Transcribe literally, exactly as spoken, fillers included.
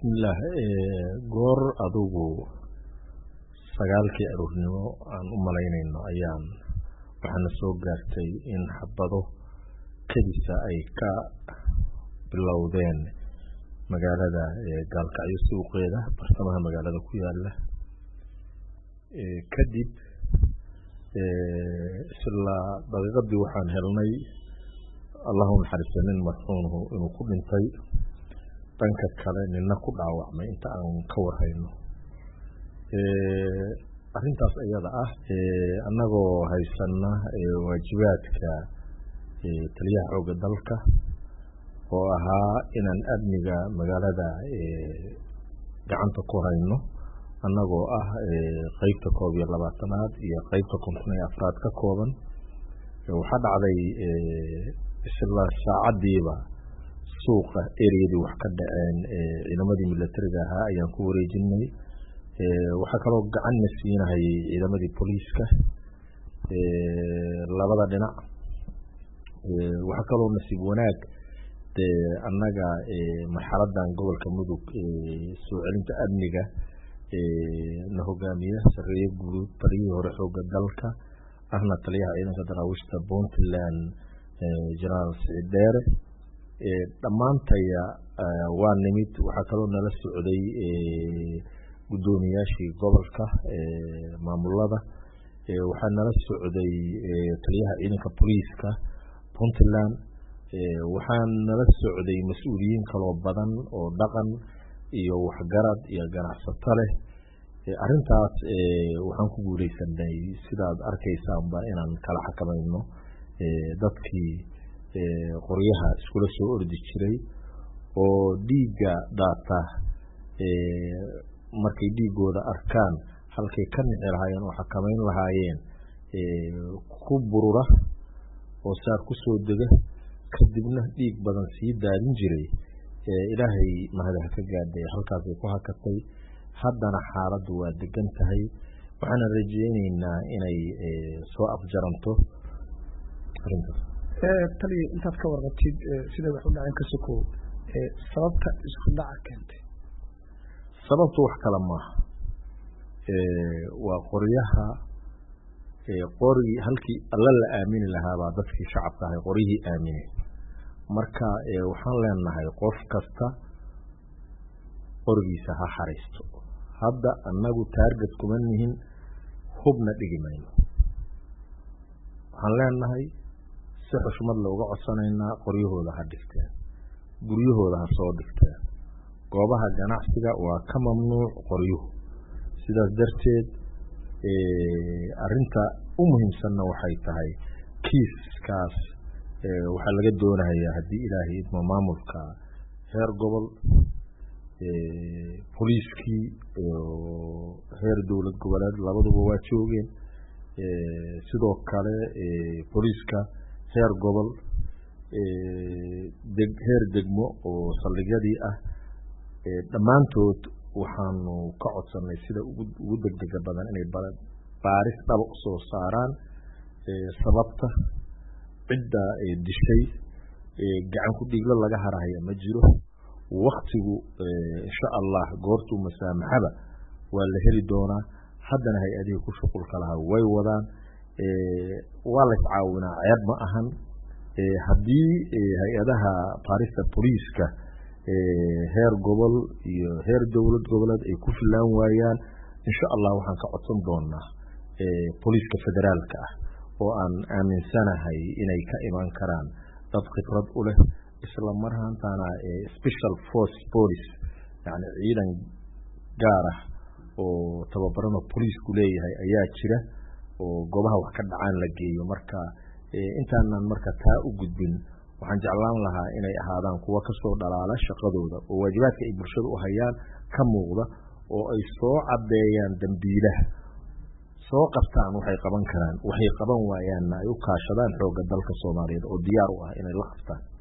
bismillah goor adugu sagaalkii aroornimo aan u malaynayno ayaan waxaan soo gaartay in xabado kadisa ay ka bilowdeen magaalada Gaalkacyo suuqeeda bartamaha magaalada ku yaala kadib isla daqiiqadii waxaan helnay Allahumma xarisanin marxuumhu inuu ku dhintay dhanka kale nina ku dhaawacmay inta aan ka warhayno ee arintaas ayada ah ee anagoo haysana ee waajibaadka ee taliyaha xoogga dalka oo ahaa inaan amniga magaalada ee gacanta ku hayno anagoo ah ee qaybta koob iyo labaatanaad iyo qaybta konton iyo afraad ka kooban waxa dhacday ee isla saacadiiba suuqa ereyadii wax ka dhaceen ee ciidamadii militariga ahaa ayaan ku wareejinay ee waxa kale oo gacan na siinahay ciidamadii booliska ee labada dhinac ee waxa kale oo nasiib wanaag ee annaga ee marxaladan gobolka mudug ee soo celinta amniga ee na hogaamiya sareeyo guud taliyihii hore xoogga dalka ahna taliyaha ciidanka daraawishta Puntland ee General Said Dheere ee dhamaantaya waa nimid waxa kale oo nala socday ee gudoomiyaashii gobolka ee maamulada ee waxa nala socday ee taliyaha ciidanka booliska Puntland ee waxa nala socday mas'uuliyiin kale oo badan oo dhaqan iyo waxgarad iyo ganacsato leh ee arintaas ee waxaan ku guuleysanay sidaad arkaysaan ba inaan kala xakamayno ee dadkii ee qoryaha iskula soo ordi jiray oo dhiiga daata ee markay dhiigooda arkaan halkay ka nixi lahaayeen oo xakamayn lahaayeen ee ku burura oo saar ku soo dega kadibna dhiig badan sii daadin jiray ee ilaahay mahadaha ka gaadhay halkaas ay ku hakatay haddana xaaladdu waa degan tahay waxaan rajaynaynaa inay soo afjaranto arintaas ee tali intaad ka warqabtid sida wax u dhacay ka soo ee sababta isku dhaca keentay sababtu wax kala ma ee waa qoryaha ee qori halkii alla la aamini lahaa baa dadkii shacabka ah qoriyii aaminay marka ee waxaan leenahay qof kasta qorigiisa ha xariisto hadda annagu target kuma nihin hubna dhigimayno waxaan leenahay si xushmad looga codsanaynaa qoryahooda ha dhigteen guryahooda ha soo dhigteen goobaha ganacsiga waa ka mamnuuc qoryuhu sidaas darteed ee arinta u muhiimsanna waxay tahay kiiskaas ee waxa laga doonayaa haddii ilaahay idmo maamulka heer gobol ee booliskii heer dowlad goboleed labaduba waa joogeen ee sidoo kale ee booliska heer gobol ee deg heer degmo oo saldhigyadii ah ee dhamaantood waxaanu ka codsanay sida ugu ugu degdega badan inay baaris dhab u soo saaraan ee sababta cidda ee dishay ee gacan ku dhigla laga harahaya ma jiro waqtigu insha Allah goortu masaamaxaba waa la heli doonaa haddana hay-adihi ku shuqulka lahaa way wadaan ee waa la caawinaa ceeb ma ahan ee haddii hay-adaha baarista booliska ee heer gobol iyo heer dowlad goboleed ay ku filaan waayaan insha Allah waxaan ka codsan doonaa ee booliska federaalka ah oo aan aaminsanahay inay ka iman karaan dad khibrad u leh isla marhaantana ee special force police yani ciidan gaar ah oo tababarano booliisku leeyahay ayaa jira oo goobaha wax ka dhacaan la geeyo marka ee intaanan marka taa u gudbin waxaan jeclaan lahaa inay ahaadaan kuwa ka soo dhalaala shaqadooda oo waajibaadka ay bulshada u hayaan ka muuqda oo ay soo cadeeyaan dambiilaha soo qabtaan waxay qaban karaan waxay qaban waayaanna ay u kaashadaan xoogga dalka Soomaaliyeed oo diyaar u ah inay la qabtaan